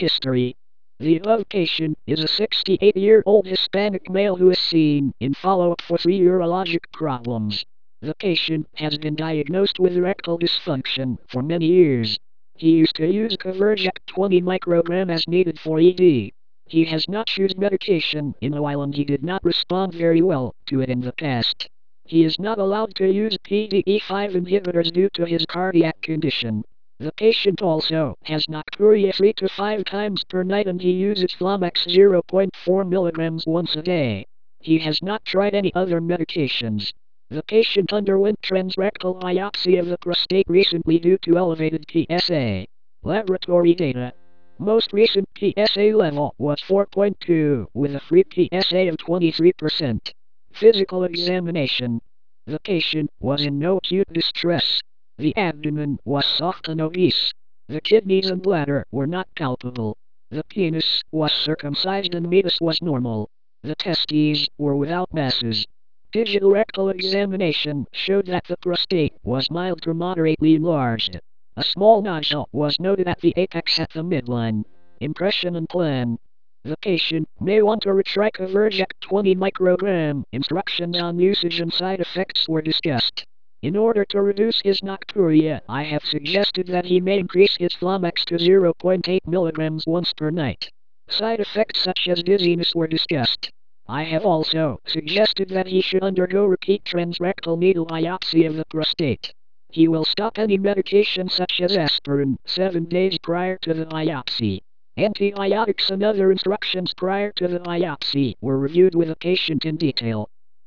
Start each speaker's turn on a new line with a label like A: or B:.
A: history. The above patient is a 68-year-old Hispanic male who is seen in follow-up for 3 urologic problems. The patient has been diagnosed with erectile dysfunction for many years. He used to use Convergect 20 microgram as needed for ED. He has not used medication in a while and he did not respond very well to it in the past. He is not allowed to use PDE5 inhibitors due to his cardiac condition. The patient also has nocturia 3 to 5 times per night and he uses Flomax 0.4 milligrams once a day. He has not tried any other medications. The patient underwent transrectal biopsy of the prostate recently due to elevated PSA. Laboratory data. Most recent PSA level was 4.2 with a free PSA of 23%. Physical examination. The patient was in no acute distress. The abdomen was soft and obese. The kidneys and bladder were not palpable. The penis was circumcised and meatus was normal. The testes were without masses. Digital rectal examination showed that the prostate was mild to moderately enlarged. A small nodule was noted at the apex at the midline. Impression and plan. The patient may want to retry Convergect 20 microgram. Instructions on usage and side effects were discussed. In order to reduce his nocturia, I have suggested that he may increase his Flomax to 0.8 milligrams once per night. Side effects such as dizziness were discussed. I have also suggested that he should undergo repeat transrectal needle biopsy of the prostate. He will stop any medication such as aspirin 7 days prior to the biopsy. Antibiotics and other instructions prior to the biopsy were reviewed with the patient in detail.